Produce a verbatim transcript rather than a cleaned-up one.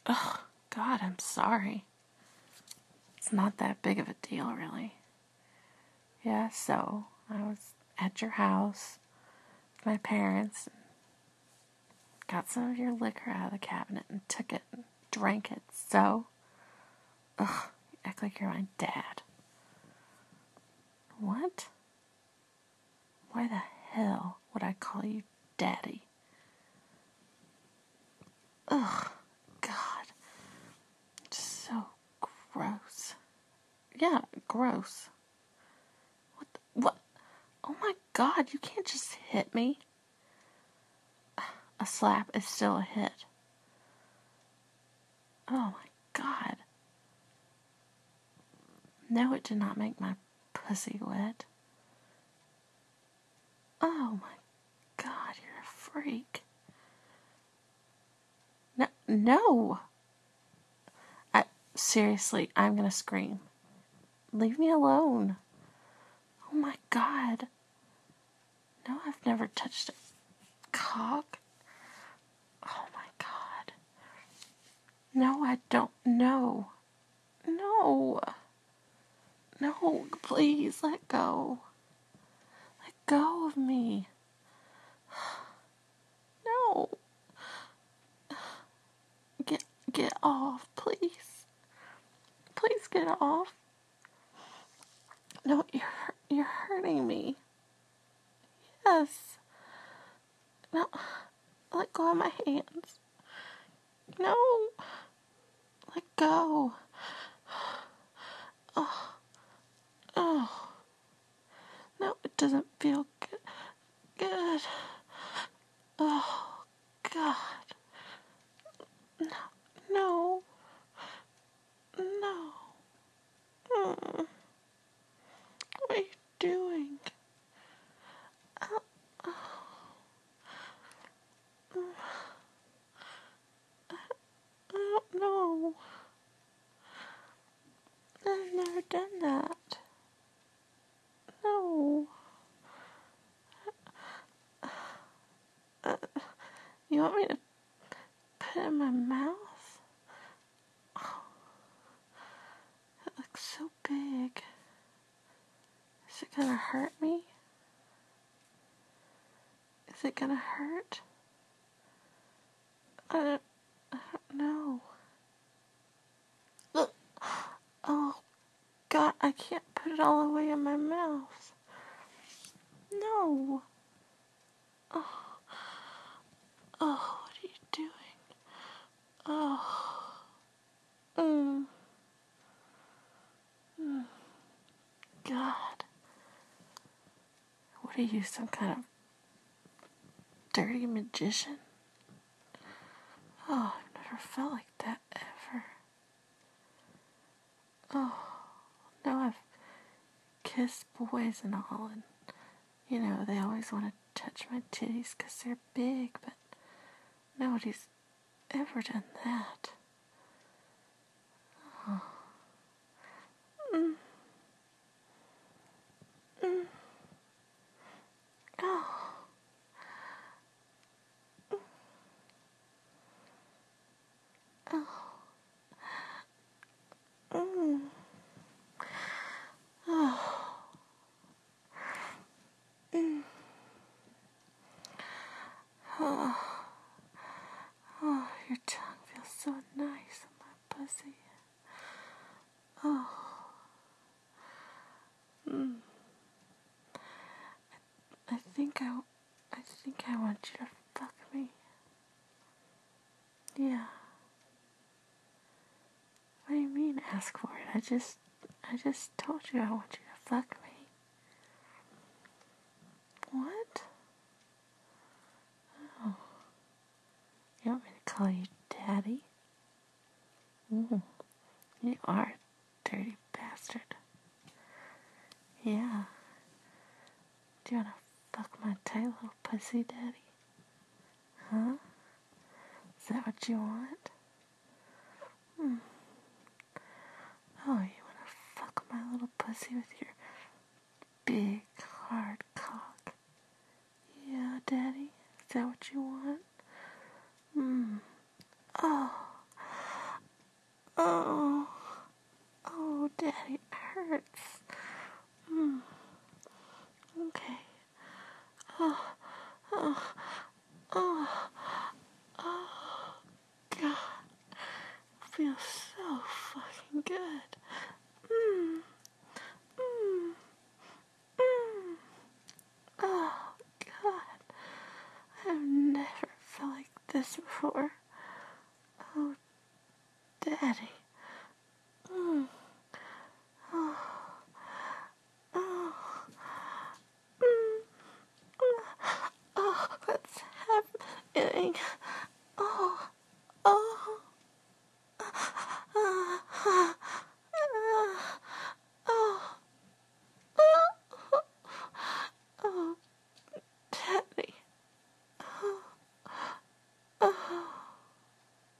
Oh, God, I'm sorry. It's not that big of a deal, really. Yeah, so I was at your house with my parents, and got some of your liquor out of the cabinet and took it and drank it. So, ugh, you act like you're my dad. What? Why the hell would I call you daddy? Ugh, God. Just so gross. Yeah, gross. What the, what? Oh my God, you can't just hit me. A slap is still a hit. Oh my God. No, it did not make my pussy wet. Oh my God, you're a freak. No, no. I, seriously, I'm gonna scream. Leave me alone. Oh my God. No, I've never touched a cock. Oh my God. No, I don't. No. No. No, please let go. Let go of me. No. Get get off, please. Please get off. No, you're you're hurting me. Yes. No. Let go of my hands. No. Let go. Oh. Oh. No, it doesn't feel good. Good. Oh, God. No. No. No. Mm. What are you doing? Oh. Oh. I don't know. I've never done that. No. Uh, you want me to put it in my mouth? Oh, it looks so big. Is it gonna hurt me? Is it gonna hurt? I don't, I don't know. Look. Oh, God, I can't put it all the way in my mouth. No. Oh. Oh, what are you doing? Oh. Mm. Mm. God. What are you, some kind of dirty magician? Oh, I've never felt like that ever. Oh, no, I've kissed boys and all, and, you know, they always want to touch my titties because they're big, but nobody's ever done that. Oh. Mm. Mm. Oh. Oh. Mm. Oh. Mm. Oh. Oh, your tongue feels so nice on my pussy. Oh. Mm. I think I, I think I want you to fuck me. Yeah. What do you mean ask for it? I just, I just told you I want you to fuck me. What? Oh. You want me to call you Daddy? Mm. You are a dirty bastard. Yeah. Do you want to fuck my tight little pussy, Daddy? Huh? Is that what you want? Hmm. Oh, you want to fuck my little pussy with your big, hard cock? Yeah, Daddy? Is that what you want? Hmm. Oh. this before. Oh, Daddy.